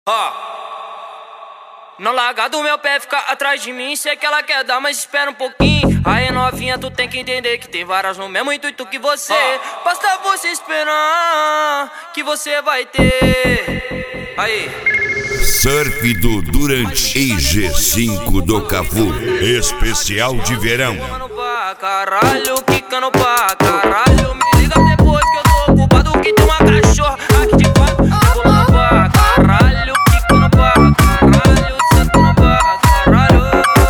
Ó, não larga do meu pé, fica atrás de mim. Sei que ela quer dar, mas espera um pouquinho. Aí novinha, tu tem que entender que tem várias no mesmo intuito que você. Basta você esperar que você vai ter. Aí Surf do Durante e G5 do Cafu, especial de verão. Quicando pra caralho, quicando pra caralho. Me liga depois que eu tô ocupado, que tem uma cachorra aqui de quatro. Quicando pra caralho, quicando pra caralho, sentando pra caralho.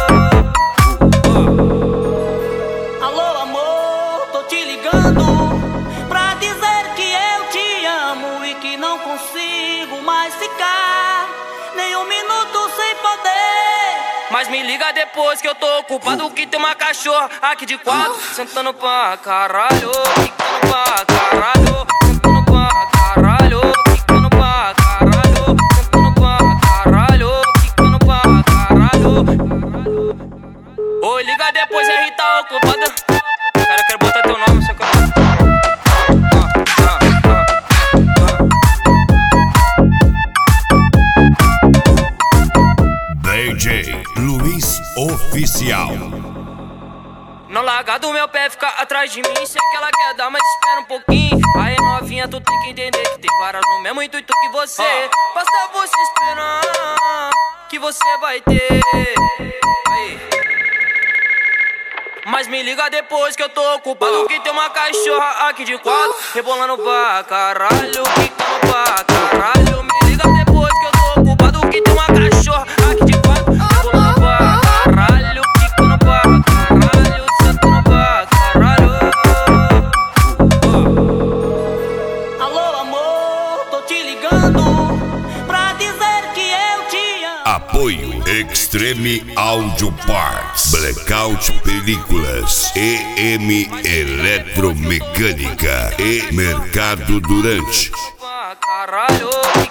Alô amor, tô te ligando pra dizer que eu te amo e que não consigo mais ficar nem um minuto sem poder. Mas me liga depois que eu tô ocupado, que tem uma cachorra aqui de quatro. Sentando pra caralho, quicando pra caralho, sentando pra caralho, quicando pra caralho, sentando pra caralho, quicando pra caralho. Oi, liga depois, aí tá ocupado. Cara, eu quero botar teu nome, só que eu DJ Luiz Oficial. não larga do meu pé, fica atrás de mim. Sei que ela quer dar, mas espera um pouquinho. Aí novinha, tu tem que entender que tem várias no mesmo intuito que você. Basta você esperar que você vai ter. Aí. Mas me liga depois que eu tô ocupado, que tem uma cachorra aqui de quatro. Rebolando pra caralho, quicando pra caralho. Me liga depois que eu tô ocupado, que tem uma cachorra aqui de quatro. Rebolando pra caralho, quicando pra caralho, sentando pra caralho. Alô amor, tô te ligando pra dizer que eu te amo. Apoio Extreme Audio Parts, Blackout Películas, EM Eletromecânica e Mercado Durante. Pra caralho.